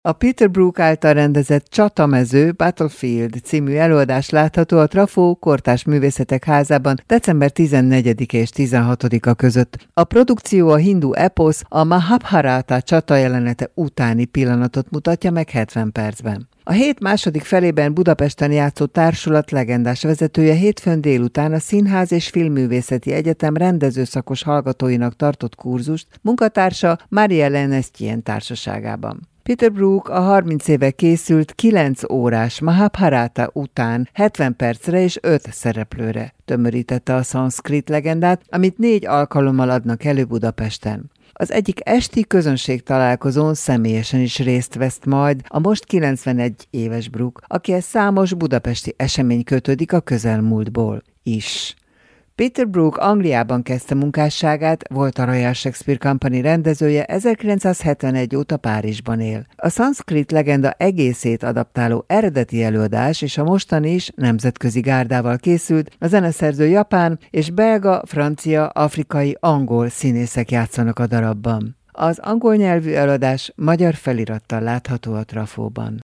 A Peter Brook által rendezett Csatamező Battlefield című előadás látható a Trafó Kortárs Művészetek Házában december 14 és 16-a között. A produkció a hindu eposz, a Mahabharata csata jelenete utáni pillanatot mutatja meg 70 percben. A hét második felében Budapesten játszó társulat legendás vezetője hétfőn délután a Színház és Filmművészeti Egyetem rendezőszakos hallgatóinak tartott kurzust munkatársa Marie-Hélène Estienne társaságában. Peter Brook a 30 éve készült 9 órás Mahabharata után 70 percre és 5 szereplőre tömörítette a szanszkrit legendát, amit 4 alkalommal adnak elő Budapesten. Az egyik esti közönségtalálkozón személyesen is részt vesz majd a most 91 éves Brook, akihez számos budapesti esemény kötődik a közelmúltból is. Peter Brook Angliában kezdte munkásságát, volt a Royal Shakespeare Company rendezője, 1971 óta Párizsban él. A szanszkrit legenda egészét adaptáló eredeti előadás és a mostani is nemzetközi gárdával készült, a zeneszerző japán és belga, francia, afrikai, angol színészek játszanak a darabban. Az angol nyelvű előadás magyar felirattal látható a Trafóban.